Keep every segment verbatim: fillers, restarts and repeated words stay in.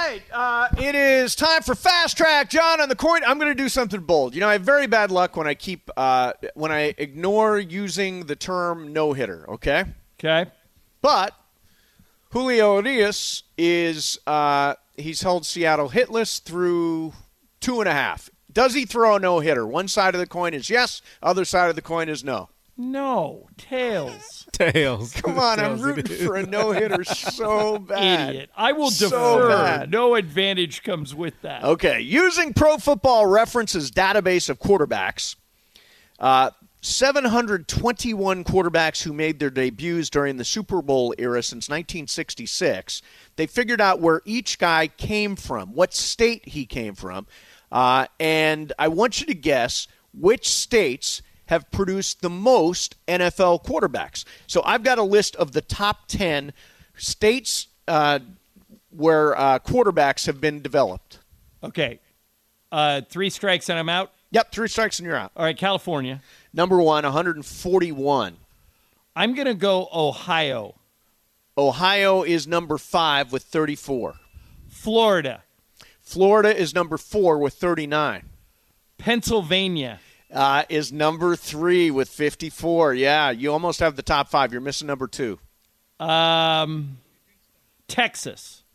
right. Uh, it is time for Fast Track. John, on the coin, I'm going to do something bold. You know, I have very bad luck when I keep uh, when I ignore using the term no-hitter, okay? Okay. But Julio Urias is uh, he's held Seattle hitless through two and a half. Does he throw a no-hitter? One side of the coin is yes. Other side of the coin is no. No. Tails. Tails. Come on, I'm rooting for a no-hitter so bad. Idiot. I will So defer. bad. No advantage comes with that. Okay, using Pro Football Reference's database of quarterbacks, uh, seven hundred twenty-one quarterbacks who made their debuts during the Super Bowl era since nineteen sixty-six, they figured out where each guy came from, what state he came from, uh, and I want you to guess which states have produced the most N F L quarterbacks. So I've got a list of the top ten states uh, where uh, quarterbacks have been developed. Okay. Uh, three strikes and I'm out? Yep, three strikes and you're out. All right, California. Number one, one hundred forty-one. I'm going to go Ohio. Ohio is number five with thirty-four. Florida. Florida is number four with thirty-nine. Pennsylvania. Uh, is number three with fifty-four. Yeah, you almost have the top five. You're missing number two. Um, Texas.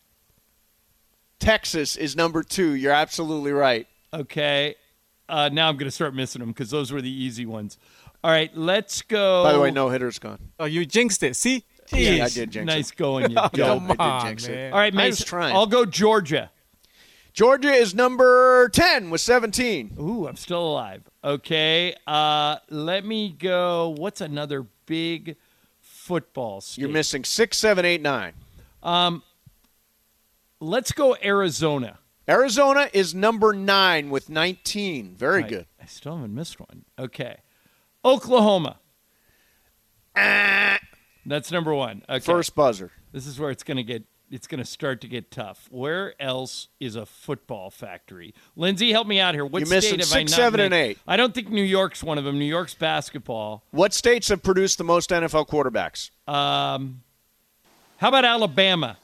Texas is number two. You're absolutely right. Okay. Uh, now I'm going to start missing them because those were the easy ones. All right, let's go. By the way, no hitter's gone. Oh, you jinxed it. See? Jeez. Yeah, I did jinx Nice it. going, you Oh, dope. come I on, did jinx it. man. All right, I was Mason, trying. I'll go Georgia. Georgia is number ten with seventeen. Ooh, I'm still alive. Okay, uh, let me go. What's another big football state? You're missing six, seven, eight, nine. Um, let's go Arizona. Arizona is number nine with nineteen. Very Right. good. I still haven't missed one. Okay. Oklahoma. That's number one. Okay. First buzzer. This is where it's going to get it's going to start to get tough. Where else is a football factory? Lindsay, help me out here. What You're state missing have six, I not seven, made? and eight. I don't think New York's one of them. New York's basketball. What states have produced the most N F L quarterbacks? Um, how about Alabama?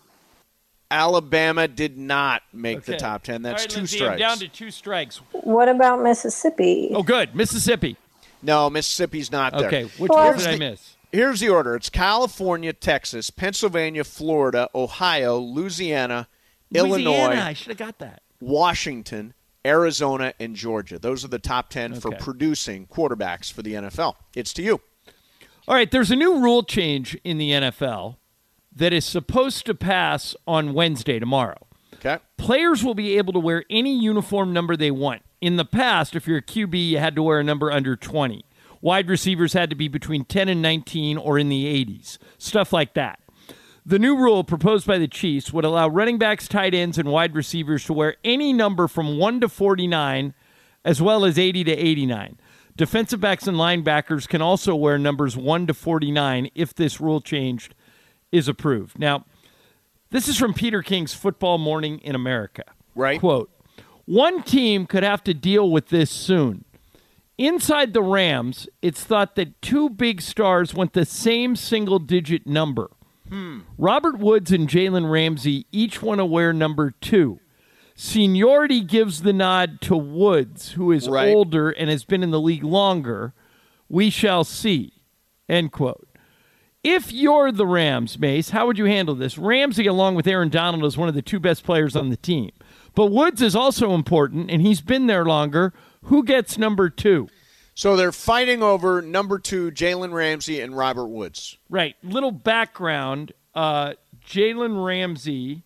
Alabama did not make the Okay. top ten. That's All right, two Lindsay, strikes. I'm down to two strikes. What about Mississippi? Oh, good. Mississippi. No, Mississippi's not there. Okay. Which Well, one here's did I the- miss? Here's the order. It's California, Texas, Pennsylvania, Florida, Ohio, Louisiana, Louisiana. Illinois, I should have got that. Washington, Arizona, and Georgia. Those are the top ten for Okay. producing quarterbacks for the N F L. It's to you. All right, there's a new rule change in the N F L that is supposed to pass on Wednesday, tomorrow. Okay? Players will be able to wear any uniform number they want. In the past, if you're a Q B, you had to wear a number under twenty. Wide receivers had to be between ten and nineteen or in the eighties. Stuff like that. The new rule proposed by the Chiefs would allow running backs, tight ends, and wide receivers to wear any number from one to forty-nine, as well as eighty to eighty-nine. Defensive backs and linebackers can also wear numbers one to forty-nine if this rule change is approved. Now, this is from Peter King's Football Morning in America. Right. Quote, one team could have to deal with this soon. Inside the Rams, it's thought that two big stars want the same single-digit number. Hmm. Robert Woods and Jalen Ramsey each want to wear number two. Seniority gives the nod to Woods, who is Right. older and has been in the league longer. We shall see. End quote. If you're the Rams, Mace, how would you handle this? Ramsey, along with Aaron Donald, is one of the two best players on the team. But Woods is also important, and he's been there longer. Who gets number two? So they're fighting over number two, Jalen Ramsey and Robert Woods. Right. Little background. Uh, Jalen Ramsey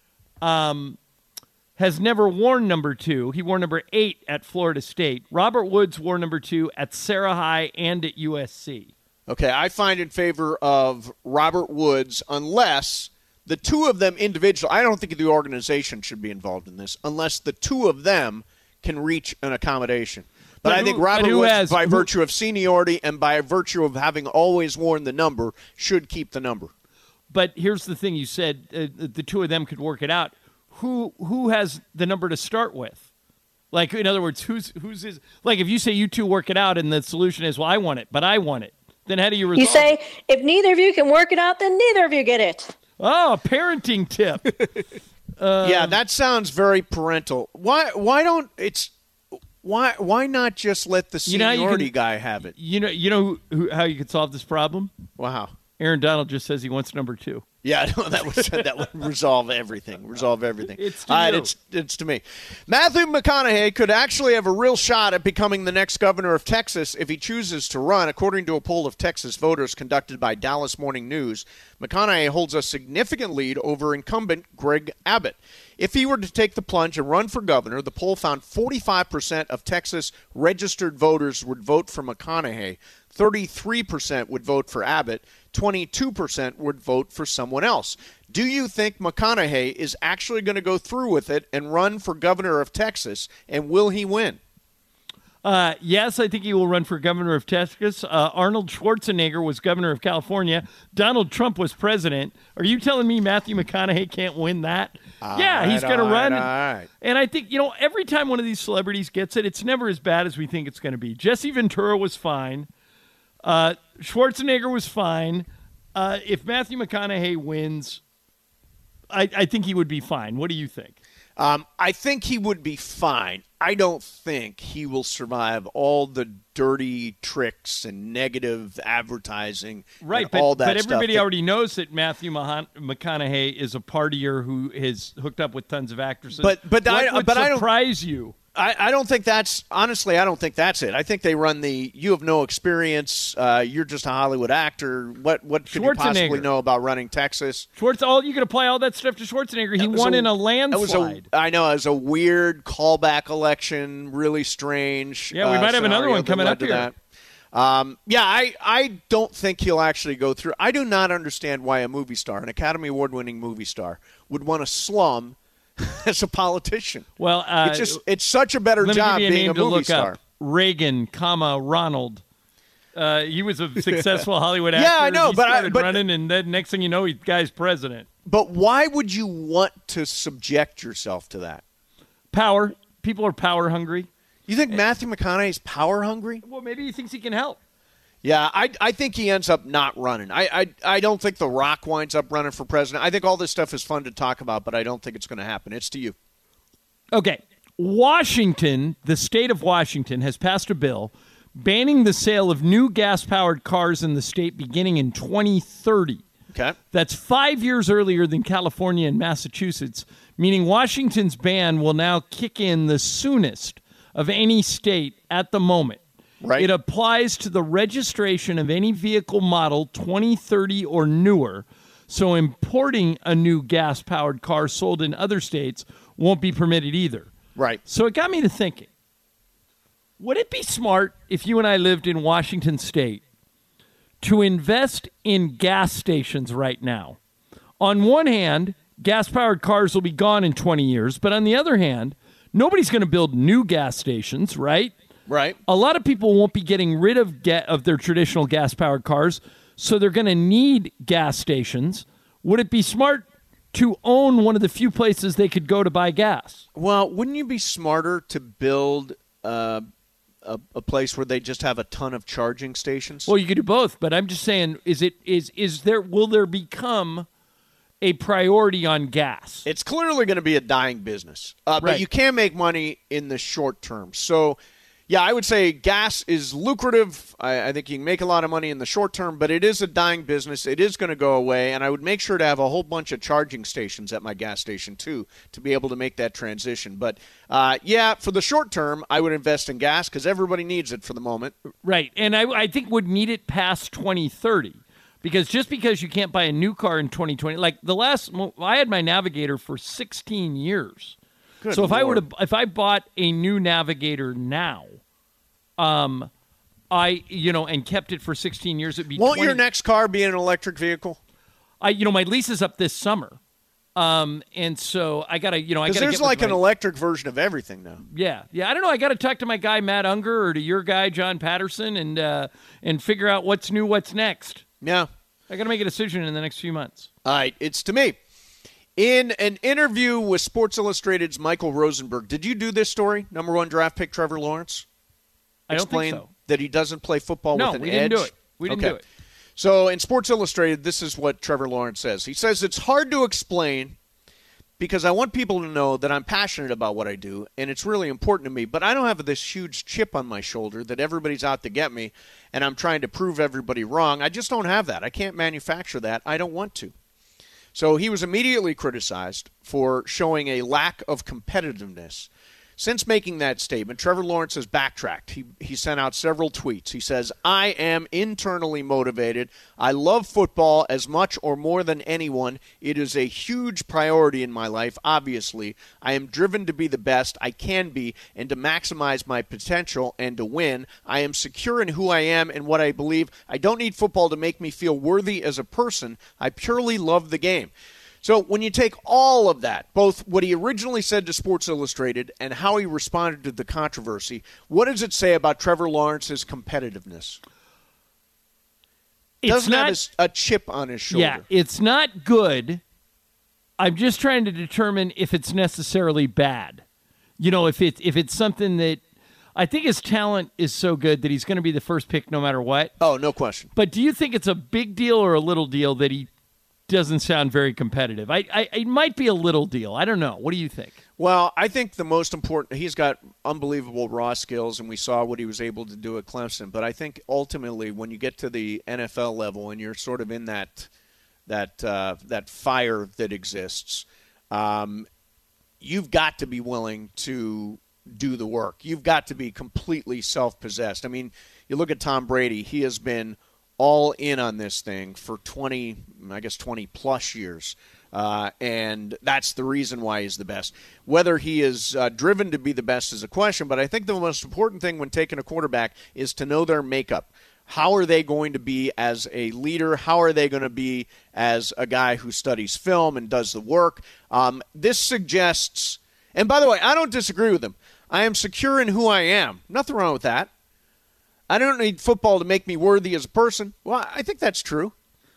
um, has never worn number two. He wore number eight at Florida State. Robert Woods wore number two at Sarah High and at U S C. Okay, I find in favor of Robert Woods unless the two of them individual. I don't think the organization should be involved in this unless the two of them can reach an accommodation. But, But I who- think but Robert who Woods, has- by who- virtue of seniority and by virtue of having always worn the number, should keep the number. But here's the thing: you said uh, the two of them could work it out. Who who has the number to start with? Like, in other words, who's who's is like if you say you two work it out, and the solution is, well, I want it, but I want it. Then how do you resolve? You say, it? if neither of you can work it out, then neither of you get it. Oh, a parenting tip. Um, yeah, that sounds very parental. Why? Why don't it's? Why? Why not just let the You know how you seniority can- guy have it? You know, you know who, who, how you could solve this problem? Wow. Aaron Donald just says he wants number two. Yeah, no, that would that would resolve everything. Resolve everything. It's to All right, you. it's it's to me. Matthew McConaughey could actually have a real shot at becoming the next governor of Texas if he chooses to run. According to a poll of Texas voters conducted by Dallas Morning News, McConaughey holds a significant lead over incumbent Greg Abbott. If he were to take the plunge and run for governor, the poll found forty-five percent of Texas registered voters would vote for McConaughey, thirty-three percent would vote for Abbott, twenty-two percent would vote for someone else. Do you think McConaughey is actually going to go through with it and run for governor of Texas, and will he win? Uh, yes, I think he will run for governor of Texas. Uh, Arnold Schwarzenegger was governor of California. Donald Trump was president. Are you telling me Matthew McConaughey can't win that? All yeah, he's right, going to all run. right, all right. And I think, you know, every time one of these celebrities gets it, it's never as bad as we think it's going to be. Jesse Ventura was fine. Uh, Schwarzenegger was fine. Uh, if Matthew McConaughey wins, I, I think he would be fine. What do you think? Um, I think he would be fine. I don't think he will survive all the dirty tricks and negative advertising Right, and but, all that but everybody stuff. already knows that Matthew Mahan- McConaughey is a partier who is hooked up with tons of actresses. But- but what I- would but I don't- surprise you? I, I don't think that's honestly. I don't think that's it. I think they run the you have no experience. Uh, you're just a Hollywood actor. What what could you possibly Schwarzenegger. know about running Texas? Schwartz, all you can apply all that stuff to Schwarzenegger. He That was won a- in a That was a, landslide. I know it was a weird callback election. Really strange. Yeah, we uh, might have another scenario one that coming led up to here. that. Um, yeah, I, I don't think he'll actually go through. I do not understand why a movie star, an Academy Award-winning movie star, would want to slum as a politician. Well, uh, it's just it's such a better let me job give you a being name a to movie look star. up. Reagan, comma Ronald. Uh, he was a successful Hollywood Yeah, actor. I know, he but I- started but- running, and then next thing you know, he guy's president. But why would you want to subject yourself to that? Power. People are power hungry. You think Matthew McConaughey's power hungry? Well, maybe he thinks he can help. Yeah, I, I think he ends up not running. I, I I don't think The Rock winds up running for president. I think all this stuff is fun to talk about, but I don't think it's going to happen. It's to you. Okay. Washington, the state of Washington, has passed a bill banning the sale of new gas-powered cars in the state beginning in twenty thirty. Okay. That's five years earlier than California and Massachusetts, meaning Washington's ban will now kick in the soonest of any state at the moment. Right. It applies to the registration of any vehicle model twenty thirty or newer, so importing a new gas-powered car sold in other states won't be permitted either. Right. So it got me to thinking, would it be smart if you and I lived in Washington State to invest in gas stations right now? On one hand, gas-powered cars will be gone in twenty years, but on the other hand, nobody's going to build new gas stations, right? Right. A lot of people won't be getting rid of ga- of their traditional gas-powered cars, so they're going to need gas stations. Would it be smart to own one of the few places they could go to buy gas? Well, wouldn't you be smarter to build uh, a, a place where they just have a ton of charging stations? Well, you could do both, but I'm just saying, is it is is there will there become a priority on gas? It's clearly going to be a dying business, uh, Right. but you can make money in the short term. So, yeah, I would say gas is lucrative. I, I think you can make a lot of money in the short term, but it is a dying business. It is going to go away, and I would make sure to have a whole bunch of charging stations at my gas station, too, to be able to make that transition. But, uh, yeah, for the short term, I would invest in gas because everybody needs it for the moment. Right, and I, I think would need it past twenty thirty. Because just because you can't buy a new car in twenty twenty, like the last, I had my Navigator for sixteen years. Good so if I were Lord. to, if I bought a new Navigator now, um, I you know, and kept it for sixteen years, it'd be. Won't twenty your next car be an electric vehicle? I you know my lease is up this summer, um, and so I gotta you know I Because gotta there's get with like an my- electric version of everything now. Yeah, yeah. I don't know. I got to talk to my guy Matt Unger or to your guy John Patterson and uh, and figure out what's new, what's next. Yeah. I got to make a decision in the next few months. All right, it's to me. In an interview with Sports Illustrated's Michael Rosenberg, did you do this story? Number one draft pick Trevor Lawrence? I don't Explain think so. that he doesn't play football No, with an we edge? didn't do it. We didn't Okay. do it. So in Sports Illustrated, this is what Trevor Lawrence says. He says it's hard to explain, because I want people to know that I'm passionate about what I do, and it's really important to me. But I don't have this huge chip on my shoulder that everybody's out to get me, and I'm trying to prove everybody wrong. I just don't have that. I can't manufacture that. I don't want to. So he was immediately criticized for showing a lack of competitiveness. Since making that statement, Trevor Lawrence has backtracked. He he sent out several tweets. He says, I am internally motivated. I love football as much or more than anyone. It is a huge priority in my life, obviously. I am driven to be the best I can be and to maximize my potential and to win. I am secure in who I am and what I believe. I don't need football to make me feel worthy as a person. I purely love the game. So when you take all of that, both what he originally said to Sports Illustrated and how he responded to the controversy, what does it say about Trevor Lawrence's competitiveness? It's Doesn't not, have a, a chip on his shoulder. Yeah, it's not good. I'm just trying to determine if it's necessarily bad. You know, if it's if it's something that I think his talent is so good that he's going to be the first pick no matter what. Oh, no question. But do you think it's a big deal or a little deal that he doesn't sound very competitive? I, I it might be a little deal. I don't know. What do you think? Well, I think the most important, he's got unbelievable raw skills, and we saw what he was able to do at Clemson. But I think ultimately when you get to the N F L level and you're sort of in that that uh, that fire that exists, um, you've got to be willing to do the work. You've got to be completely self-possessed. I mean, you look at Tom Brady. He has been all in on this thing for twenty, I guess twenty plus years. Uh, and that's the reason why he's the best. Whether he is uh, driven to be the best is a question, but I think the most important thing when taking a quarterback is to know their makeup. How are they going to be as a leader? How are they going to be as a guy who studies film and does the work? Um, this suggests, and by the way, I don't disagree with him. I am secure in who I am. Nothing wrong with that. I don't need football to make me worthy as a person. Well, I think that's true.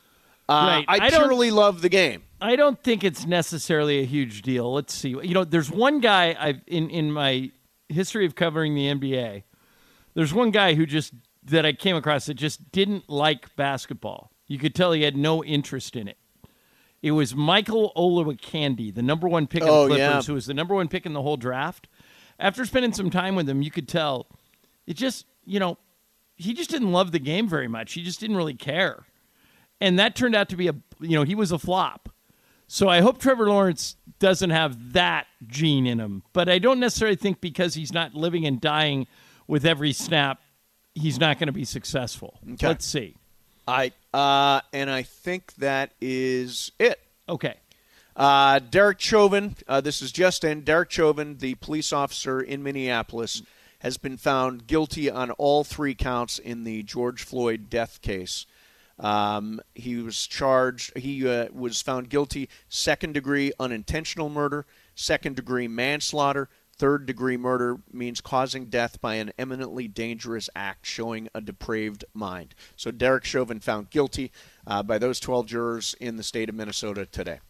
Uh, Right. I I don't- purely love the game. I don't think it's necessarily a huge deal. Let's see. You know, there's one guy I've in, in my history of covering the N B A, there's one guy who just that I came across that just didn't like basketball. You could tell he had no interest in it. It was Michael Olowokandi, the number one pick of Oh, the Clippers, yeah. who was the number one pick in the whole draft. After spending some time with him, you could tell it just, you know, he just didn't love the game very much. He just didn't really care. And that turned out to be a, you know, he was a flop. So I hope Trevor Lawrence doesn't have that gene in him. But I don't necessarily think because he's not living and dying with every snap, he's not going to be successful. Okay. Let's see. I uh, and I think that is it. Okay. Uh, Derek Chauvin, uh, this is just in. Derek Chauvin, the police officer in Minneapolis, has been found guilty on all three counts in the George Floyd death case. Um, he was charged, he uh, was found guilty second-degree unintentional murder, second-degree manslaughter, third-degree murder means causing death by an eminently dangerous act showing a depraved mind. So Derek Chauvin found guilty uh, by those twelve jurors in the state of Minnesota today.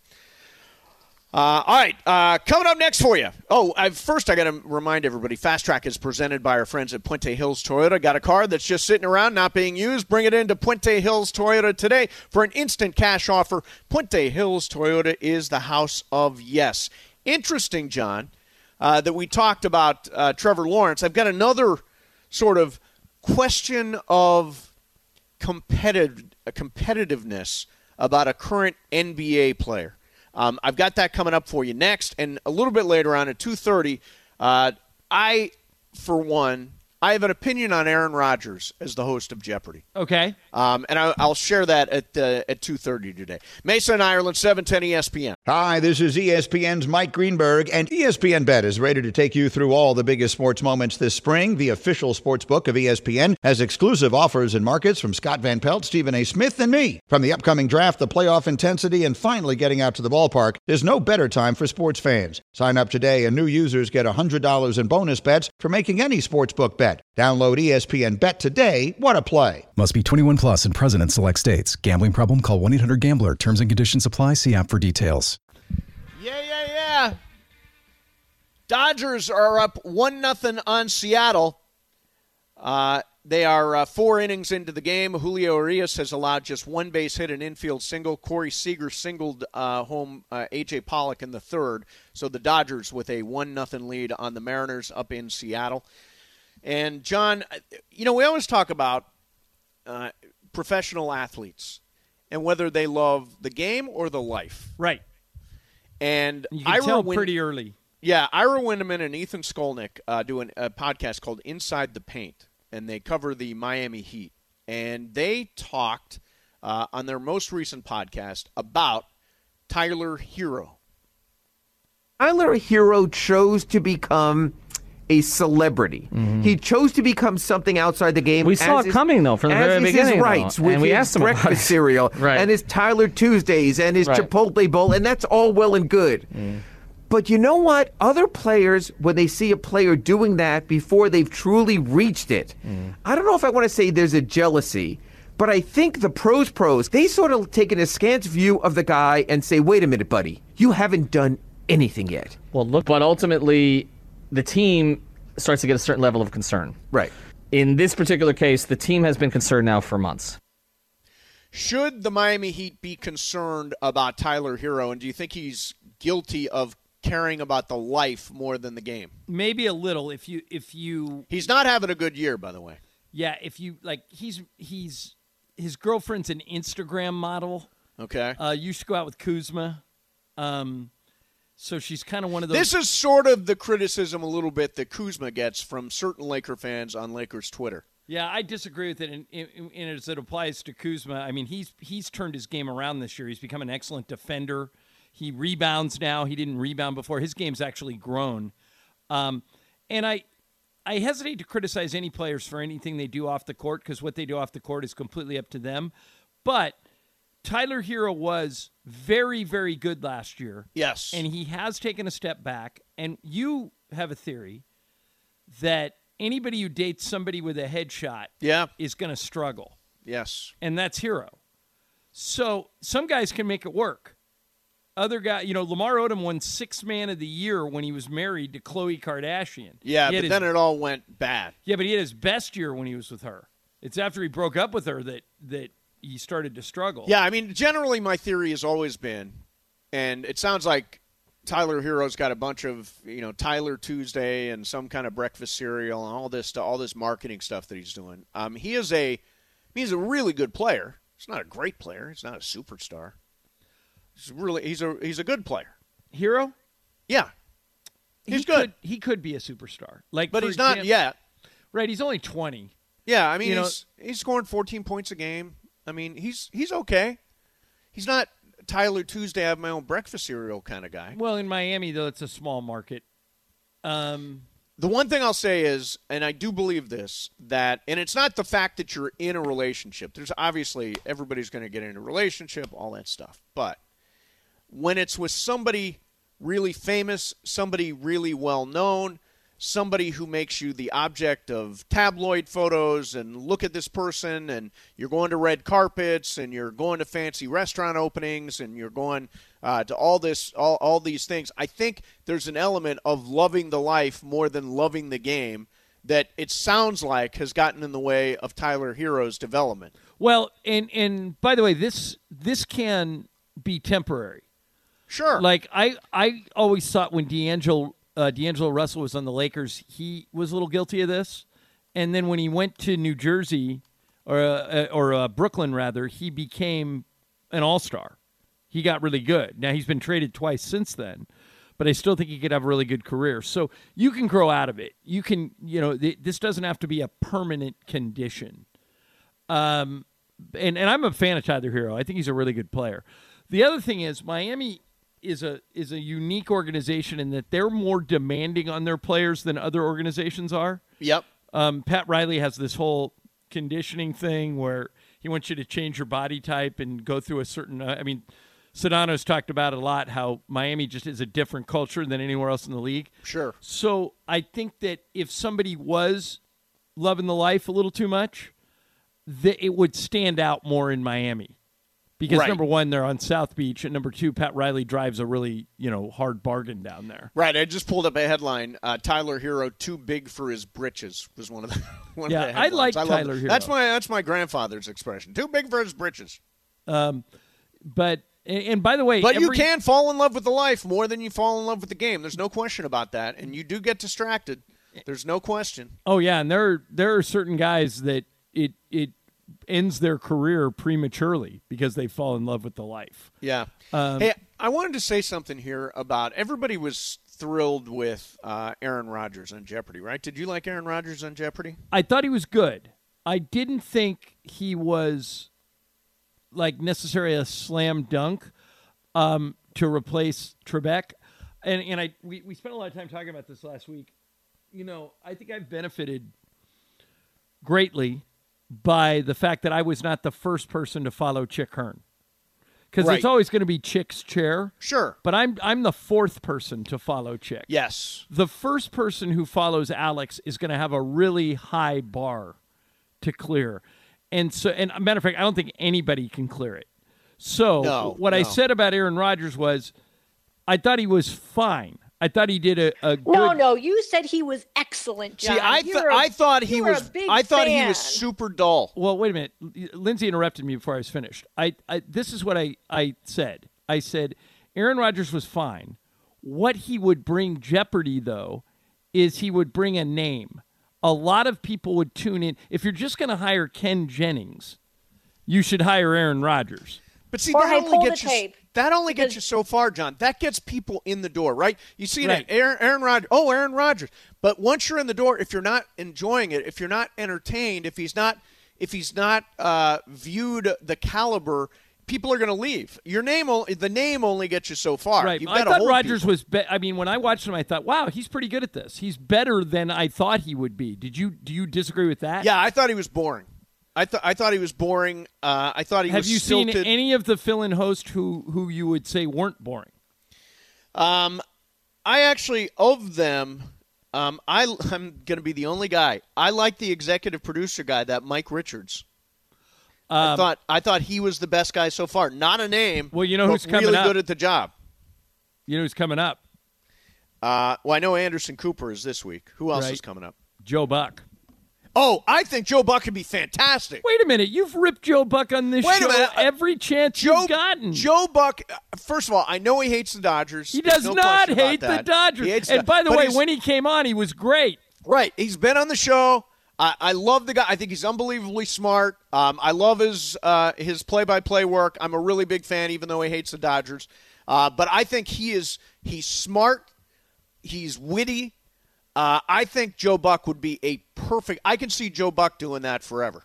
Uh, all right, uh, coming up next for you. Oh, I've, first I got to remind everybody, Fast Track is presented by our friends at Puente Hills Toyota. Got a car that's just sitting around, not being used? Bring it into Puente Hills Toyota today for an instant cash offer. Puente Hills Toyota is the house of yes. Interesting, John, uh, that we talked about uh, Trevor Lawrence. I've got another sort of question of competitive competitiveness about a current N B A player. Um, I've got that coming up for you next, and a little bit later on at two thirty, uh, I, for one, I have an opinion on Aaron Rodgers as the host of Jeopardy. Okay. Um, and I, I'll share that at uh, at two thirty today. Mesa and Ireland, seven ten E S P N. Hi, this is E S P N's Mike Greenberg, and E S P N Bet is ready to take you through all the biggest sports moments this spring. The official sports book of E S P N has exclusive offers and markets from Scott Van Pelt, Stephen A. Smith, and me. From the upcoming draft, the playoff intensity, and finally getting out to the ballpark, there's no better time for sports fans. Sign up today, and new users get one hundred dollars in bonus bets for making any sportsbook bet. Download E S P N Bet today. What a play. Must be twenty-one plus and present in select states. Gambling problem? Call one eight hundred gambler. Terms and conditions apply. See app for details. Yeah, yeah, yeah. Dodgers are up one nothing on Seattle. Uh, They are uh, four innings into the game. Julio Urias has allowed just one base hit, an infield single. Corey Seager singled uh, home uh, A J Pollock in the third. So the Dodgers with a one nothing lead on the Mariners up in Seattle. And, John, you know, we always talk about uh, professional athletes and whether they love the game or the life. Right. And you can Ira tell Win- pretty early. Yeah, Ira Windeman and Ethan Skolnick uh, do an, a podcast called Inside the Paint, and they cover the Miami Heat. And they talked uh, on their most recent podcast about Tyler Hero. Tyler Hero chose to become a celebrity. Mm-hmm. He chose to become something outside the game. We saw it his, coming, though, from the very beginning. His rights though. with and we his asked him breakfast about it. cereal right. and his Tyler Tuesdays and his right. Chipotle Bowl, and that's all well and good. Mm. But you know what? Other players, when they see a player doing that before they've truly reached it, mm. I don't know if I want to say there's a jealousy, but I think the pros pros, they sort of take an askance view of the guy and say, wait a minute, buddy, you haven't done anything yet. Well, look, but ultimately, the team starts to get a certain level of concern. Right. In this particular case, the team has been concerned now for months. Should the Miami Heat be concerned about Tyler Hero, and do you think he's guilty of caring about the life more than the game? Maybe a little. If you, if you, he's not having a good year, by the way. Yeah, if you like, he's he's his girlfriend's an Instagram model. Okay. Uh, used to go out with Kuzma. Um, so she's kind of one of those. This is sort of the criticism a little bit that Kuzma gets from certain Laker fans on Lakers Twitter. Yeah, I disagree with it, and, and, and as it applies to Kuzma, I mean, he's he's turned his game around this year. He's become an excellent defender. He rebounds now. He didn't rebound before. His game's actually grown. Um, and I I hesitate to criticize any players for anything they do off the court because what they do off the court is completely up to them. But Tyler Hero was very, very good last year. Yes. And he has taken a step back. And you have a theory that anybody who dates somebody with a headshot yeah. is going to struggle. Yes. And that's Hero. So some guys can make it work. Other guy, you know, Lamar Odom won Sixth Man of the Year when he was married to Khloe Kardashian. Yeah, but his, then it all went bad. Yeah, but he had his best year when he was with her. It's after he broke up with her that that he started to struggle. Yeah, I mean, generally my theory has always been, and it sounds like Tyler Hero's got a bunch of, you know, Tyler Tuesday and some kind of breakfast cereal and all this all this marketing stuff that he's doing. Um, he is a he's a really good player. He's not a great player. He's not a superstar. He's really he's a he's a good player. Hero? Yeah. He's he good. Could, he could be a superstar. Like, but he's example, not yet. Right, he's only twenty. Yeah, I mean, you he's know, he's scoring fourteen points a game. I mean, he's he's okay. He's not Tyler Tuesday, I have my own breakfast cereal kind of guy. Well, in Miami, though, it's a small market. Um, the one thing I'll say is, and I do believe this, that, and it's not the fact that you're in a relationship. There's obviously, everybody's going to get in a relationship, all that stuff. But when it's with somebody really famous, somebody really well-known, somebody who makes you the object of tabloid photos and look at this person, and you're going to red carpets and you're going to fancy restaurant openings and you're going uh, to all this, all, all these things. I think there's an element of loving the life more than loving the game that it sounds like has gotten in the way of Tyler Hero's development. Well, and and by the way, this this can be temporary. Sure. Like I, I always thought when D'Angelo Uh, D'Angelo Russell was on the Lakers, he was a little guilty of this. And then when he went to New Jersey, or uh, or uh, Brooklyn, rather, he became an all-star. He got really good. Now, he's been traded twice since then, but I still think he could have a really good career. So you can grow out of it. You can, you know, th- this doesn't have to be a permanent condition. Um, and, and I'm a fan of Tyler Hero. I think he's a really good player. The other thing is Miami is a is a unique organization in that they're more demanding on their players than other organizations are. Yep. Um, Pat Riley has this whole conditioning thing where he wants you to change your body type and go through a certain uh, – I mean, Sedano's talked about it a lot, how Miami just is a different culture than anywhere else in the league. Sure. So I think that if somebody was loving the life a little too much, that it would stand out more in Miami. Because Right. number one, they're on South Beach, and number two, Pat Riley drives a really, you know, hard bargain down there. Right. I just pulled up a headline. Uh, Tyler Hero, too big for his britches, was one of the one Yeah, of the I headlines. like love Tyler it. Hero. That's my that's my grandfather's expression. Too big for his britches. Um, but and, and by the way, But you every- can fall in love with the life more than you fall in love with the game. There's no question about that. And you do get distracted. There's no question. Oh yeah, and there there are certain guys that it it ends their career prematurely because they fall in love with the life. Yeah. Um, hey, I wanted to say something here about everybody was thrilled with uh, Aaron Rodgers on Jeopardy, right? Did you like Aaron Rodgers on Jeopardy? I thought he was good. I didn't think he was like necessarily a slam dunk um, to replace Trebek. And and I we, we spent a lot of time talking about this last week. You know, I think I've benefited greatly by the fact that I was not the first person to follow Chick Hearn. Because Right. it's always going to be Chick's chair. Sure. But I'm I'm the fourth person to follow Chick. Yes. The first person who follows Alex is going to have a really high bar to clear. And so, and a matter of fact, I don't think anybody can clear it. So No, what I no. said about Aaron Rodgers was I thought he was fine. I thought he did a, a good No, no, you said he was excellent, John. See, I, th- You're a- I thought he you were a was. big I thought he fan. was super dull. Well, wait a minute. Lindsay interrupted me before I was finished. I, I this is what I, I said. I said Aaron Rodgers was fine. What he would bring Jeopardy, though, is he would bring a name. A lot of people would tune in. If you're just going to hire Ken Jennings, you should hire Aaron Rodgers. But see, Or that hey, only pull the gets you. tape. That only gets Because- you so far, John. That gets people in the door, right? You see Right. that Aaron, Aaron Rodgers. Oh, Aaron Rodgers. But once you're in the door, if you're not enjoying it, if you're not entertained, if he's not, if he's not uh, viewed the caliber, people are going to leave. Your name, o- the name, only gets you so far. Right. You've I got to thought hold Rodgers people. was. Be- I mean, when I watched him, I thought, "Wow, he's pretty good at this. He's better than I thought he would be." Did you? Do you disagree with that? Yeah, I thought he was boring. I thought I thought he was boring. Uh, I thought he Have was you stilted. seen any of the fill-in hosts who who you would say weren't boring? Um, I actually of them. Um, I I'm going to be the only guy. I like the executive producer guy, that Mike Richards. I Um, thought I thought he was the best guy so far. Not a name. Well, you know but who's coming really up? good at the job. You know who's coming up? Uh, well, I know Anderson Cooper is this week. Who else Right. is coming up? Joe Buck. Oh, I think Joe Buck could be fantastic. Wait a minute. You've ripped Joe Buck on this Wait a show minute. every chance Joe, you've gotten. Joe Buck. uh, First of all, I know he hates the Dodgers. he There's does no not question about hate the that. Dodgers. He hates And by the but way, he's- when he came on, he was great. Right. He's been on the show. I, I love the guy. I think he's unbelievably smart. Um, I love his uh, his play-by-play work. I'm a really big fan, even though he hates the Dodgers. Uh, but I think he is he's smart. He's witty. Uh, I think Joe Buck would be a perfect. I can see Joe Buck doing that forever.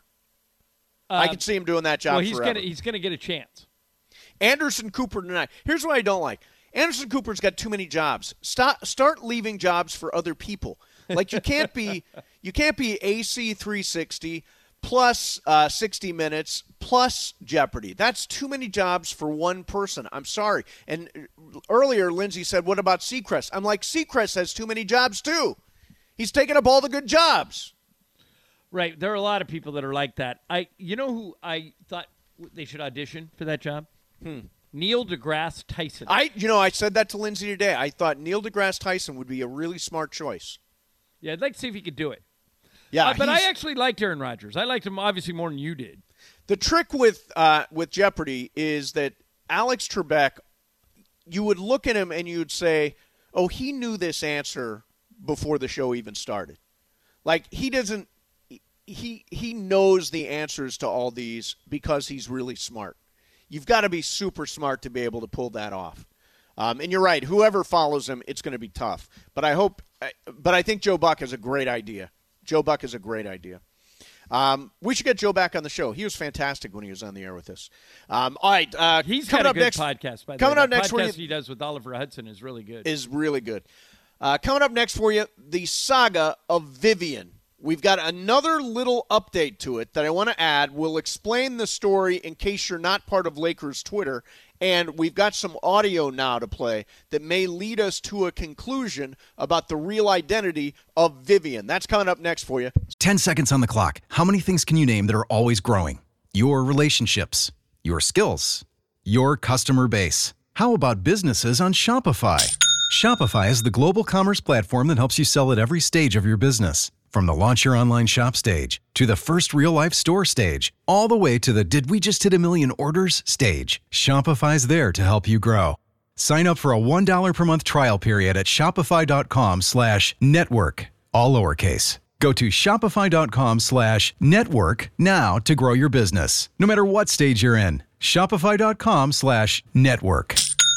I can see him doing that job Well, he's forever. gonna he's gonna get a chance. Anderson Cooper tonight. Here's what I don't like. Anderson Cooper's got too many jobs. Stop, start leaving jobs for other people. Like you can't be, you can't be A C three sixty plus uh, sixty minutes plus Jeopardy. That's too many jobs for one person. I'm sorry. And earlier, Lindsay said, "What about Seacrest?" I'm like, Seacrest has too many jobs too. He's taking up all the good jobs. Right. There are a lot of people that are like that. I you know who I thought they should audition for that job? Hmm. Neil deGrasse Tyson. I, you know, I said that to Lindsay today. I thought Neil deGrasse Tyson would be a really smart choice. Yeah, I'd like to see if he could do it. Yeah, Uh, but I he's- actually liked Aaron Rodgers. I liked him obviously more than you did. The trick with uh, with Jeopardy is that Alex Trebek, you would look at him and you'd say, "Oh, he knew this answer before the show even started." Like he doesn't, he he knows the answers to all these because he's really smart. You've got to be super smart to be able to pull that off. Um, and you're right. Whoever follows him, it's going to be tough. But I hope. But I think Joe Buck is a great idea. Joe Buck is a great idea. Um, we should get Joe back on the show. He was fantastic when he was on the air with us. Um, all right, uh, He's coming got a up good next, podcast. By the coming way. up The next for podcast you he does with Oliver Hudson is really good. is really good. Uh, coming up next for you, the saga of Vivian. We've got another little update to it that I want to add. We'll explain the story in case you're not part of Lakers Twitter. And we've got some audio now to play that may lead us to a conclusion about the real identity of Vivian. That's coming up next for you. ten seconds on the clock. How many things can you name that are always growing? Your relationships, Your skills? Your customer base? How about businesses on Shopify? Shopify is the global commerce platform that helps you sell at every stage of your business. From the launch your online shop stage, to the first real-life store stage, all the way to the did we just hit a million orders stage, Shopify's there to help you grow. Sign up for a one dollar per month trial period at shopify.com slash network, all lowercase. Go to shopify.com slash network now to grow your business, no matter what stage you're in. Shopify.com slash network.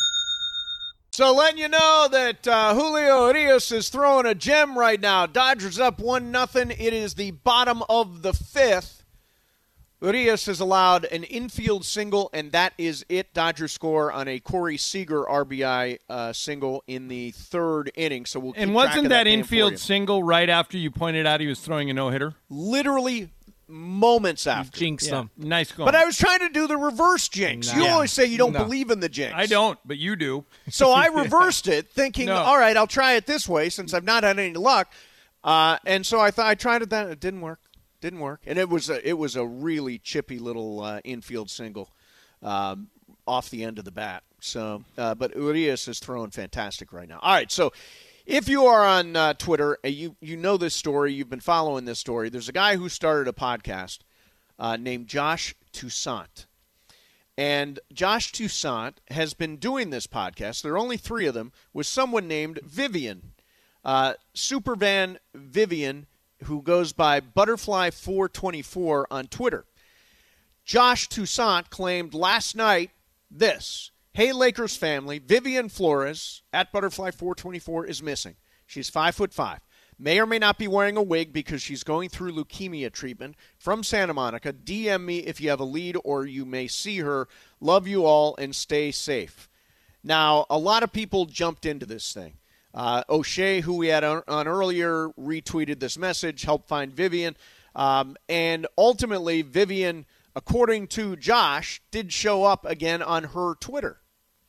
So letting you know that uh, Julio Urias is throwing a gem right now. Dodgers up one nothing. It is the bottom of the fifth. Urias has allowed an infield single, and that is it. Dodgers score on a Corey Seager R B I uh, single in the third inning. So we'll keep And track wasn't of that, that game infield for you. single right after you pointed out he was throwing a no-hitter? Literally moments after. Jinx them. Nice going. But I was trying to do the reverse jinx. No. You always say you don't No. believe in the jinx. I don't, but you do. So I reversed it, thinking, No. all right, I'll try it this way since I've not had any luck. Uh, and so I thought I tried it. That it didn't work. Didn't work. And it was a, it was a really chippy little uh, infield single um, off the end of the bat. So, uh, but Urias is throwing fantastic right now. All right, so if you are on uh, Twitter, uh, you you know this story. You've been following this story. There's a guy who started a podcast uh, named Josh Toussaint. And Josh Toussaint has been doing this podcast. There are only three of them, with someone named Vivian. Uh, Supervan Vivian, who goes by Butterfly four twenty-four on Twitter. Josh Toussaint claimed last night this: "Hey, Lakers family, Vivian Flores at Butterfly four twenty-four is missing. She's five foot five. May or may not be wearing a wig because she's going through leukemia treatment from Santa Monica. D M me if you have a lead or you may see her. Love you all and stay safe." Now, a lot of people jumped into this thing. Uh, O'Shea, who we had on, on earlier, retweeted this message, helped find Vivian. Um, and ultimately, Vivian, according to Josh, did show up again on her Twitter.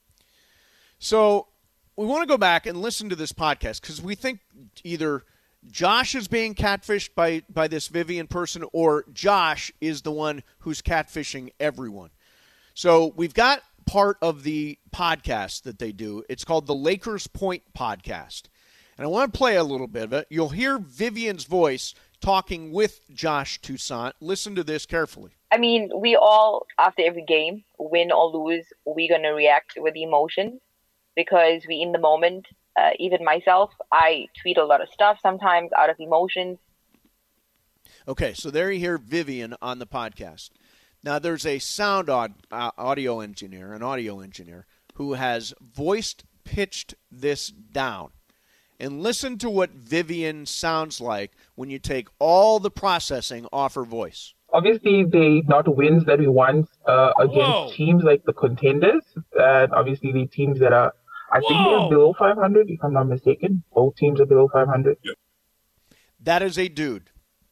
So we want to go back and listen to this podcast because we think either Josh is being catfished by, by this Vivian person or Josh is the one who's catfishing everyone. So we've got part of the podcast that they do. It's called the Lakers Point Podcast. And I want to play a little bit of it. You'll hear Vivian's voice talking with Josh Toussaint. Listen to this carefully. I mean, we all, after every game, win or lose, we're going to react with emotion because we in the moment. Uh, even myself, I tweet a lot of stuff sometimes out of emotions. Okay, so there you hear Vivian on the podcast. Now, there's a sound aud- uh, audio engineer, an audio engineer, who has voiced pitched this down. And listen to what Vivian sounds like when you take all the processing off her voice. Obviously, they not wins that we want uh, against Whoa. teams like the contenders, and obviously the teams that are, I think Whoa. they're below five hundred, if I'm not mistaken. Both teams are below five hundred. That is a dude.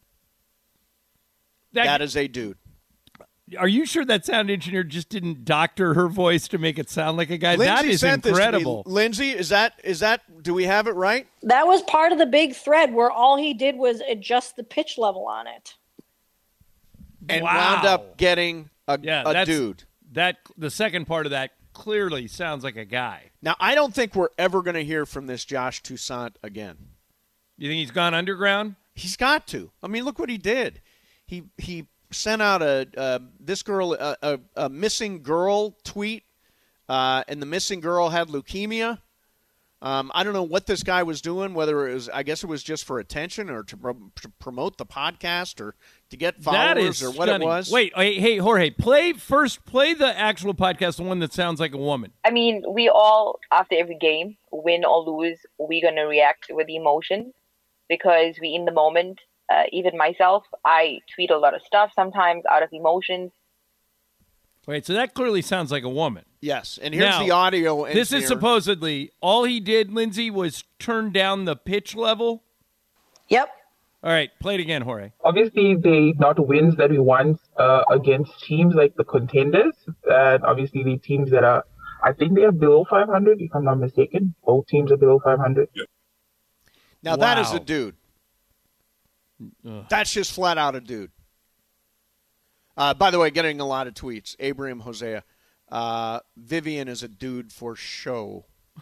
That, That is a dude. Are you sure that sound engineer just didn't doctor her voice to make it sound like a guy? Lindsay that is sent incredible. This to me. Lindsay, is that is that? Do we have it right? That was part of the big thread where all he did was adjust the pitch level on it. And Wow. wound up getting a, Yeah, a that's, dude. That the second part of that clearly sounds like a guy. Now, I don't think we're ever going to hear from this Josh Toussaint again. You think he's gone underground? He's got to. I mean, look what he did. He he sent out a uh, this girl a, a, a missing girl tweet, uh, and the missing girl had leukemia. Um, I don't know what this guy was doing. Whether it was, I guess it was just for attention or to, pro- to promote the podcast or to get That is followers or what stunning. it was. Wait, hey, hey, Jorge, play first. Play the actual podcast, the one that sounds like a woman. I mean, we all, after every game, win or lose, we're going to react with emotion because we in the moment. Uh, even myself, I tweet a lot of stuff sometimes out of emotions. Wait, so that clearly sounds like a woman. Yes, and here's Now, the audio. This engineer. is supposedly all he did, Lindsay, was turn down the pitch level. Yep. All right, play it again, Jorge. Obviously, they not wins that we want uh, against teams like the contenders, and obviously the teams that are, I think they are below five hundred, if I'm not mistaken. Both teams are below five hundred. Now that is Wow. a dude. Ugh. That's just flat out a dude. Uh, by the way, getting a lot of tweets. Abraham Hosea. Uh, Vivian is a dude for show.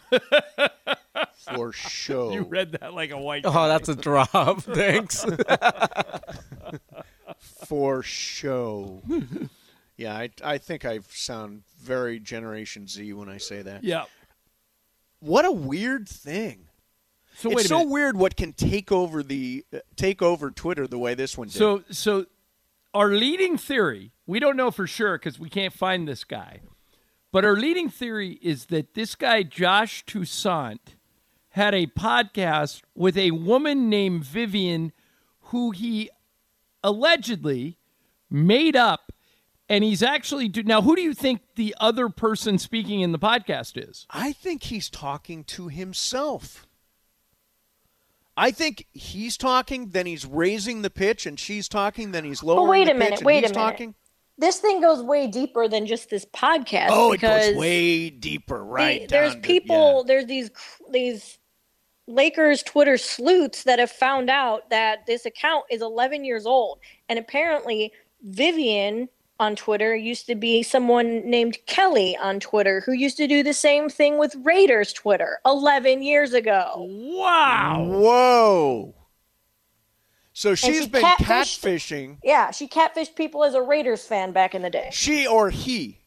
For show. You read that like a white Oh, guy. that's a drop. Thanks. For show. Yeah, I, I think I sound very Generation Z when I say that. Yeah. What a weird thing. So it's wait a so minute. weird what can take over the uh, take over Twitter the way this one did. So, so our leading theory, we don't know for sure because we can't find this guy, but our leading theory is that this guy, Josh Toussaint, had a podcast with a woman named Vivian who he allegedly made up, and he's actually do- now who do you think the other person speaking in the podcast is? I think he's talking to himself. I think he's talking, then he's raising the pitch, and she's talking, then he's lowering But wait the a minute, pitch, and wait a he's minute. talking. This thing goes way deeper than just this podcast. Oh, it because goes way deeper, right? the- there's down to- people, yeah. there's these these Lakers Twitter sleuths that have found out that this account is eleven years old, and apparently Vivian on Twitter used to be someone named Kelly on Twitter who used to do the same thing with Raiders Twitter eleven years ago. Wow. Whoa. So she's she been catfished- catfishing. Yeah, she catfished people as a Raiders fan back in the day. She or he,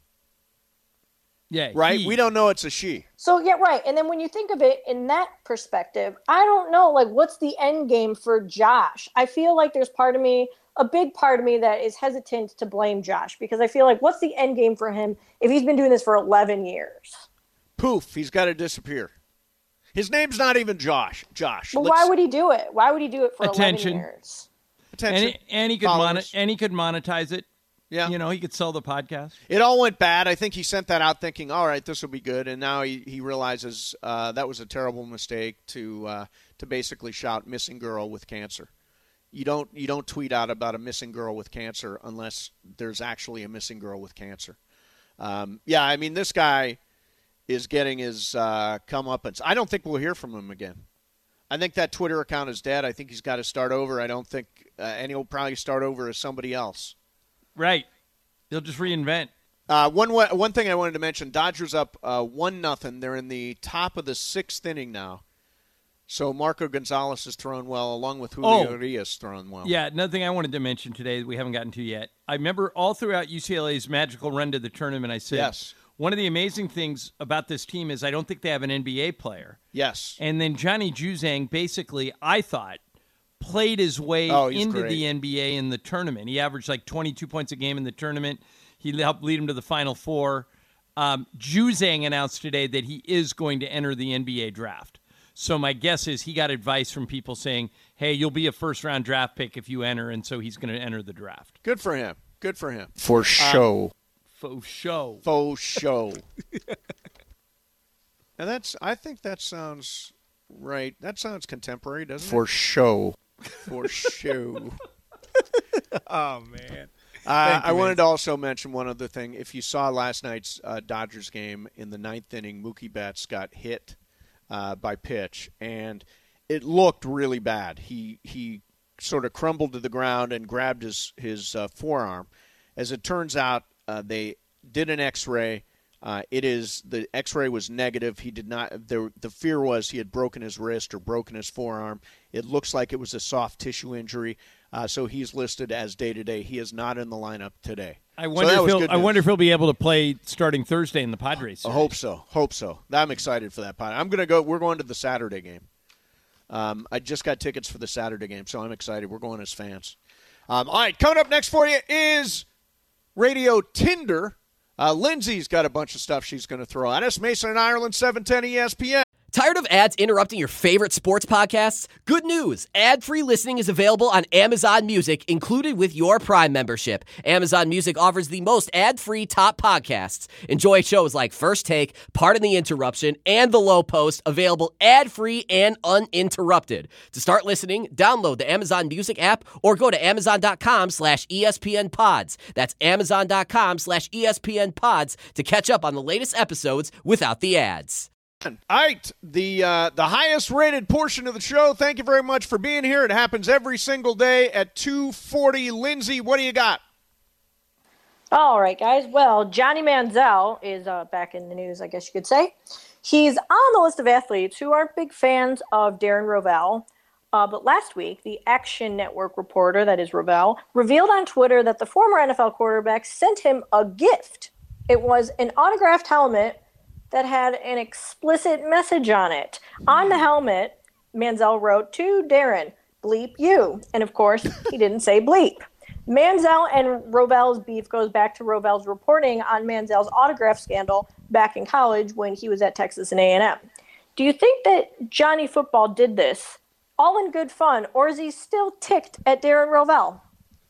Yeah. right? he- We don't know it's a she. So yeah, right. And then when you think of it in that perspective, I don't know, like, what's the end game for Josh? I feel like there's part of me, a big part of me, that is hesitant to blame Josh because I feel like what's the end game for him if he's been doing this for eleven years? Poof, he's got to disappear. His name's not even Josh. Josh. But Let's- why would he do it? Why would he do it for Attention. eleven years? Attention. And he, and he could monet, Followers. and he could monetize it. Yeah. You know, he could sell the podcast. It all went bad. I think he sent that out thinking, all right, this will be good. And now he, he realizes uh, that was a terrible mistake to uh, to basically shout missing girl with cancer. You don't you don't tweet out about a missing girl with cancer unless there's actually a missing girl with cancer. Um, yeah, I mean, this guy is getting his uh, comeuppance. I don't think we'll hear from him again. I think that Twitter account is dead. I think he's got to start over. I don't think uh, – and he'll probably start over as somebody else. Right. They'll just reinvent. Uh, one wa- one thing I wanted to mention: Dodgers up uh, one nothing. They're in the top of the sixth inning now. So Marco Gonzalez has thrown well, along with Julio Oh. Urias thrown well. Yeah, another thing I wanted to mention today that we haven't gotten to yet. I remember all throughout U C L A's magical run to the tournament, I said, Yes. one of the amazing things about this team is I don't think they have an N B A player. Yes. And then Johnny Juzang basically, I thought, played his way Oh, he's into great. the N B A in the tournament. He averaged like twenty-two points a game in the tournament. He helped lead him to the Final Four. Um, Juzang announced today that he is going to enter the N B A draft. So my guess is he got advice from people saying, hey, you'll be a first-round draft pick if you enter, and so he's going to enter the draft. Good for him. Good for him. For show. Faux show. Faux show. And that's. I think that sounds right. That sounds contemporary, doesn't For it? For show. For show. Oh, man. Uh, Thank you, I wanted Vince. to also mention one other thing. If you saw last night's uh, Dodgers game in the ninth inning, Mookie Betts got hit uh, by pitch, and it looked really bad. He he sort of crumbled to the ground and grabbed his his uh, forearm. As it turns out, uh, they did an X-ray. Uh, it is the X-ray was negative. He did not. There, the fear was he had broken his wrist or broken his forearm. It looks like it was a soft tissue injury. Uh, so he's listed as day to day. He is not in the lineup today. I So wonder that if was he'll, good I news. wonder if he'll be able to play starting Thursday in the Padres I series. hope so. Hope so. I'm excited for that. Pod. I'm gonna go. We're going to the Saturday game. Um, I just got tickets for the Saturday game, so I'm excited. We're going as fans. Um, all right, coming up next for you is Radio Tinder. Uh, Lindsay's got a bunch of stuff she's going to throw at us. Mason and Ireland, seven ten E S P N. Tired of ads interrupting your favorite sports podcasts? Good news. Ad-free listening is available on Amazon Music, included with your Prime membership. Amazon Music offers the most ad-free top podcasts. Enjoy shows like First Take, Pardon the Interruption, and The Low Post, available ad-free and uninterrupted. To start listening, download the Amazon Music app or go to amazon.com slash ESPN pods. That's amazon.com slash ESPN pods to catch up on the latest episodes without the ads. All right, the uh, the highest rated portion of the show. Thank you very much for being here. It happens every single day at two forty. Lindsay, what do you got? All right, guys. Well, Johnny Manziel is uh, back in the news, I guess you could say. He's on the list of athletes who aren't big fans of Darren Rovell. Uh, but last week, the Action Network reporter, that is Rovell, revealed on Twitter that the former N F L quarterback sent him a gift. It was an autographed helmet that had an explicit message on it. On the helmet, Manziel wrote, "To Darren, bleep you." And of course, he didn't say bleep. Manziel and Rovell's beef goes back to Rovell's reporting on Manziel's autograph scandal back in college when he was at Texas and A and M. Do you think that Johnny Football did this all in good fun, or is he still ticked at Darren Rovell?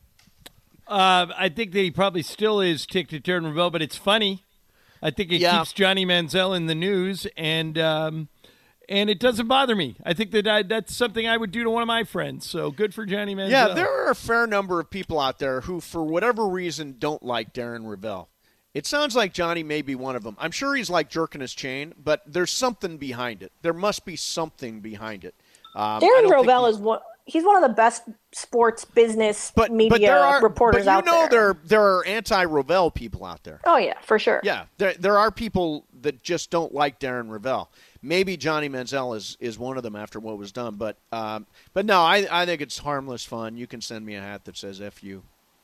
Uh, I think that he probably still is ticked at Darren Rovell, but it's funny. I think it Yeah. keeps Johnny Manziel in the news, and um, and it doesn't bother me. I think that I, that's something I would do to one of my friends, so good for Johnny Manziel. Yeah, there are a fair number of people out there who, for whatever reason, don't like Darren Rovell. It sounds like Johnny may be one of them. I'm sure he's like jerking his chain, but there's something behind it. There must be something behind it. Um, Darren I don't think Rovell he's- is one. He's one of the best sports business media but there are, reporters but you out know there. there there are anti-Rovell people out there. Oh yeah, for sure. Yeah, there there are people that just don't like Darren Rovell. Maybe Johnny Manziel is, is one of them after what was done, but um, but no, I I think it's harmless fun. You can send me a hat that says "F you."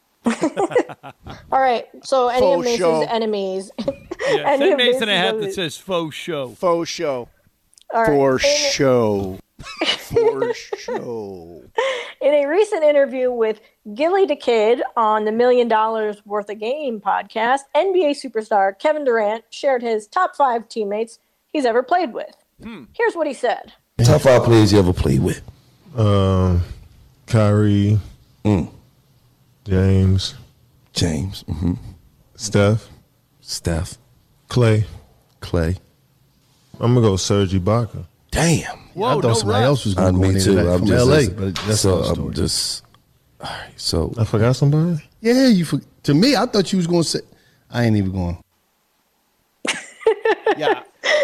All right. So any Faux of Mason's show. enemies. Yeah, any send of Mason a hat that Mason's- says faux show. Faux show. All right. For In- show. For show. In a recent interview with Gilly the Kid on the Million Dollars Worth of Game podcast, N B A superstar Kevin Durant shared his top five teammates he's ever played with. Hmm. Here's what he said. Top five players you ever played with? Um, Kyrie, Mm. James, James, mm-hmm. Steph, Steph, Clay. Clay. I'm gonna go Serge Ibaka. Damn. I thought somebody else was going to Uh, go me into too. that I'm from just, L A, listen, but that's so another I'm story. just. All right, so I forgot somebody. Yeah, you. For, to me, I thought you was going to say. I ain't even going. Yeah.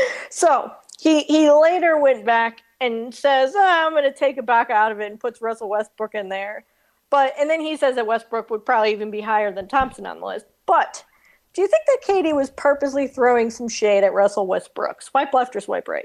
So he he later went back and says, oh, I'm going to take Ibaka out of it and puts Russell Westbrook in there. But and then he says that Westbrook would probably even be higher than Thompson on the list. But do you think that Katie was purposely throwing some shade at Russell Westbrook? Swipe left or swipe right?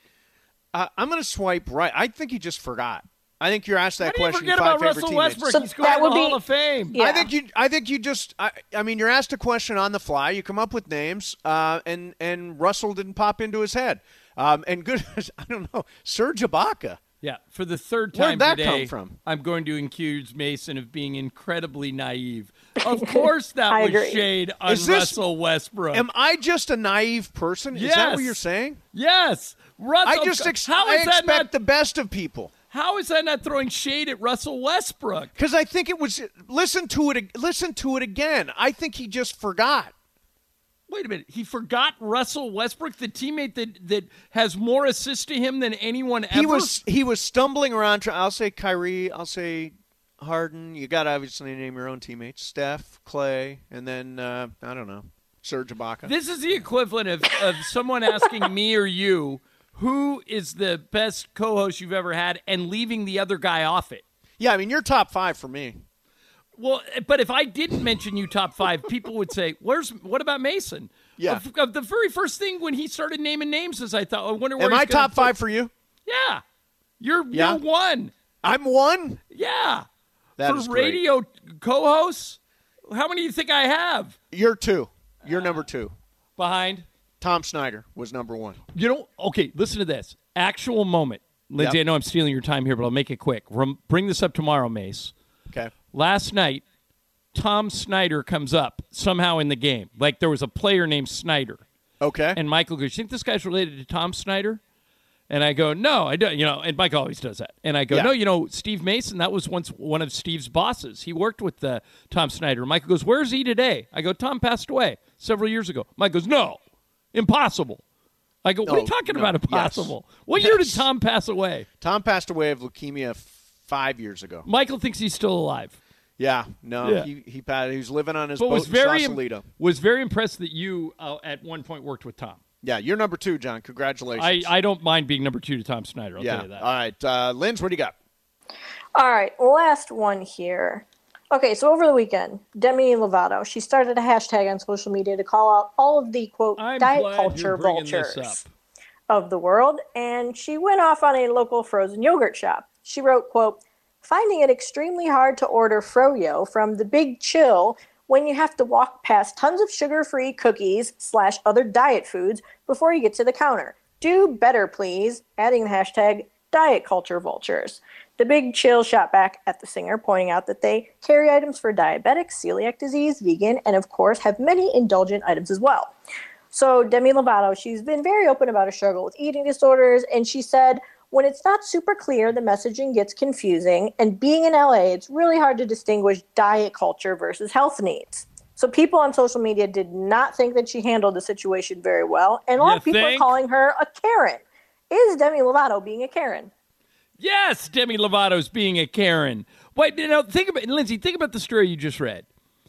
Uh, I'm going to swipe right. I think he just forgot. I think you're asked that How do you question. forget five about favorite Russell teammates. Westbrook? So He's going that to the would be- Hall of Fame. Yeah. I think you. I think you just. I, I mean, you're asked a question on the fly. You come up with names, uh, and and Russell didn't pop into his head. Um, and good. I don't know. Serge Ibaka. Yeah, for the third Where'd time that today, come from? I'm going to accuse Mason of being incredibly naive. Of course that I was agree. shade on Is this- Russell Westbrook. Am I just a naive person? Is that what Yes. you're saying? yes. Russell, I just ex- how I is that expect not, the best of people. how is that not throwing shade at Russell Westbrook? Because I think it was. Listen to it. Listen to it again. I think he just forgot. Wait a minute. He forgot Russell Westbrook, the teammate that, that has more assists to him than anyone ever? He was he was stumbling around. Try, I'll say Kyrie. I'll say Harden. You got to obviously name your own teammates: Steph, Clay, and then uh, I don't know, Serge Ibaka. This is the equivalent of, of someone asking me or you who is the best co-host you've ever had and leaving the other guy off it. Yeah, I mean you're top five for me. Well, but if I didn't mention you top five, people would say, "Where's what about Mason?" Yeah. Of, of the very first thing when he started naming names, is I thought, I wonder where. Am he's I gonna top put- five for you? Yeah, you're Yeah? you're one. I'm one. Yeah, That for is great. radio co-hosts. How many do you think I have You're two. You're number two. behind? Tom Snyder was number one. You know, okay, listen to this. Actual moment. Lindsay, Yep. I know I'm stealing your time here, but I'll make it quick. Rem- bring this up tomorrow, Mace. Okay. Last night, Tom Snyder comes up somehow in the game. Like there was a player named Snyder. Okay. And Michael goes, "You think this guy's related to Tom Snyder?" And I go, "No, I don't." You know, and Mike always does that. And I go, Yeah. "No, you know, Steve Mason, that was once one of Steve's bosses. He worked with uh, Tom Snyder." Michael goes, "Where's he today?" I go, "Tom passed away several years ago." Mike goes, "No, impossible." I go, "What are you Oh, talking no. about Yes. impossible? What year did Yes. Tom pass away?" Tom passed away of leukemia f- five years ago. Michael thinks he's still alive. Yeah. No. Yeah. He he passed. He was living on his But boat was in very Sausalito. was very impressed that you uh, at one point worked with Tom. Yeah. You're number two, John. Congratulations. I, I don't mind being number two to Tom Snyder. I'll yeah. tell you that. All right. Uh, Linz, what do you got? All right, last one here. Okay, so over the weekend, Demi Lovato, she started a hashtag on social media to call out all of the, quote, I'm diet glad culture you're bringing this vultures up. of the world, and she went off on a local frozen yogurt shop. She wrote, quote, finding it extremely hard to order froyo from the Big Chill when you have to walk past tons of sugar-free cookies slash other diet foods before you get to the counter. Do better, please, adding the hashtag diet culture vultures. The Big Chill shot back at the singer, pointing out that they carry items for diabetics, celiac disease, vegan, and of course have many indulgent items as well. So Demi Lovato, she's been very open about her struggle with eating disorders, and she said, when it's not super clear, the messaging gets confusing, and being in L A, it's really hard to distinguish diet culture versus health needs. So people on social media did not think that she handled the situation very well, and a lot You of people think? are calling her a Karen. Is Demi Lovato being a Karen? Yes, Demi Lovato's being a Karen. Wait, you know, think about Lindsay. Think about the story you just read.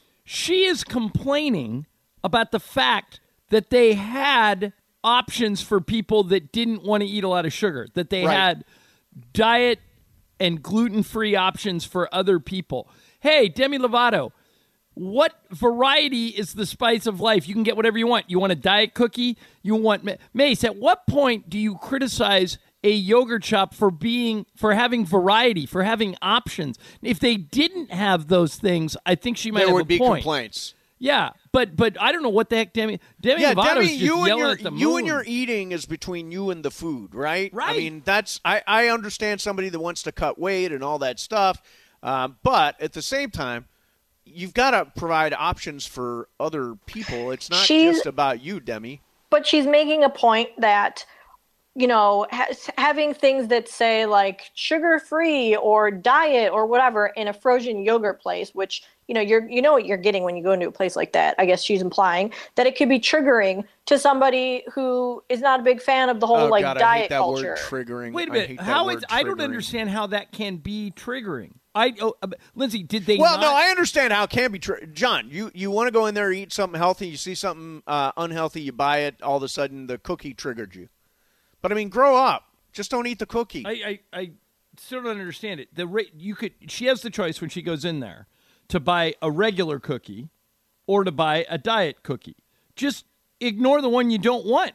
She is complaining about the fact that they had options for people that didn't want to eat a lot of sugar. That they Right. had diet and gluten-free options for other people. Hey, Demi Lovato, what variety is the spice of life? You can get whatever you want. You want a diet cookie? You want Mace? At what point do you criticize a yogurt shop for being for having variety, for having options? If they didn't have those things, I think she might There have would a be point. complaints. Yeah, but but I don't know what the heck Demi Demi Yeah, Lovato's Demi, just you and yelling your at the you moon. and your eating is between you and the food, right? Right. I mean, that's I, I understand somebody that wants to cut weight and all that stuff, um, but at the same time, you've got to provide options for other people. It's not She's- just about you, Demi. But she's making a point that, you know, ha- having things that say like sugar-free or diet or whatever in a frozen yogurt place, which, you know, you're you know what you're getting when you go into a place like that. I guess she's implying that it could be triggering to somebody who is not a big fan of the whole Oh, like God, I diet hate that culture. word triggering. Wait a I minute. hate that How word is I don't triggering. understand how that can be triggering. I oh, uh, Lindsay, did they Well, not? no, I understand how it can be. Tr- John, you, you want to go in there, eat something healthy, you see something uh, unhealthy, you buy it, all of a sudden the cookie triggered you. But, I mean, grow up. Just don't eat the cookie. I, I, I still don't understand it. The ra- you could she has the choice when she goes in there to buy a regular cookie or to buy a diet cookie. Just ignore the one you don't want.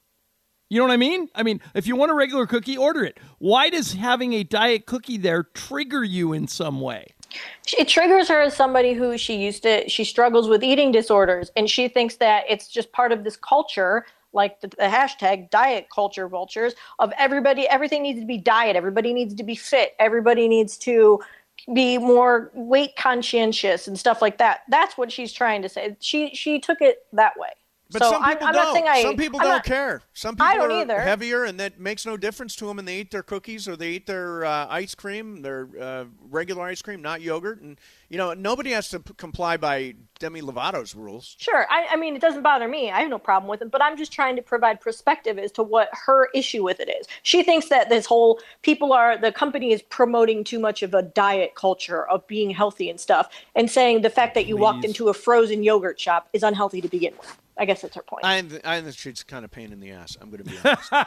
You know what I mean? I mean, if you want a regular cookie, order it. Why does having a diet cookie there trigger you in some way? It triggers her as somebody who she used to, she struggles with eating disorders, and she thinks that it's just part of this culture, like the, the hashtag diet culture vultures, of everybody, everything needs to be diet, everybody needs to be fit, everybody needs to be more weight conscientious and stuff like that. That's what she's trying to say. She she took it that way. But so some people I'm, I'm don't. not saying I, some people I'm don't not- care. Some people I don't are either. heavier, and that makes no difference to them. And they eat their cookies or they eat their uh, ice cream, their uh, regular ice cream, not yogurt. And you know, nobody has to p- comply by Demi Lovato's rules. Sure. I, I mean, it doesn't bother me. I have no problem with it, but I'm just trying to provide perspective as to what her issue with it is. She thinks that this whole people are, the company is promoting too much of a diet culture of being healthy and stuff, and saying the fact that you walked Please. into a frozen yogurt shop is unhealthy to begin with. I guess that's her point. I th- I think she's kind of pain in the ass. I'm going to be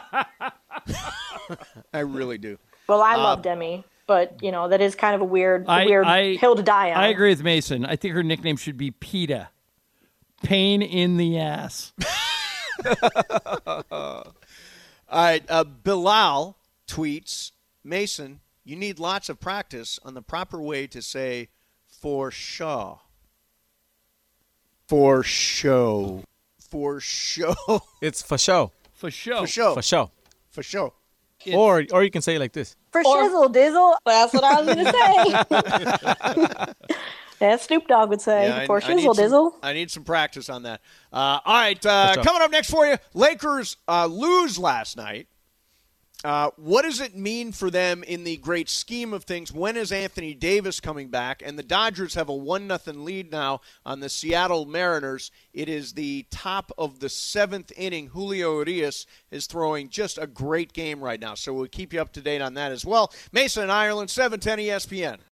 honest. I really do. well, I Uh, love Demi, but, you know, that is kind of a weird, I, weird I, hill to die on. I agree with Mason. I think her nickname should be PETA. Pain in the ass. All right. Uh, Bilal tweets, Mason, you need lots of practice on the proper way to say for sure. For show. For show. It's for show. For show. For show. For show. For show. Or or you can say it like this. For shizzle dizzle, that's what I was going to say. As Snoop Dogg would say, Yeah, I- for I need shizzle some- dizzle. I need some practice on that. Uh, all right, uh, What's up? coming up next for you, Lakers uh, lose last night. Uh, what does it mean for them in the great scheme of things? When is Anthony Davis coming back? And the Dodgers have a one nothing lead now on the Seattle Mariners. It is the top of the seventh inning. Julio Urias is throwing just a great game right now. So we'll keep you up to date on that as well. Mason and Ireland, seven ten E S P N.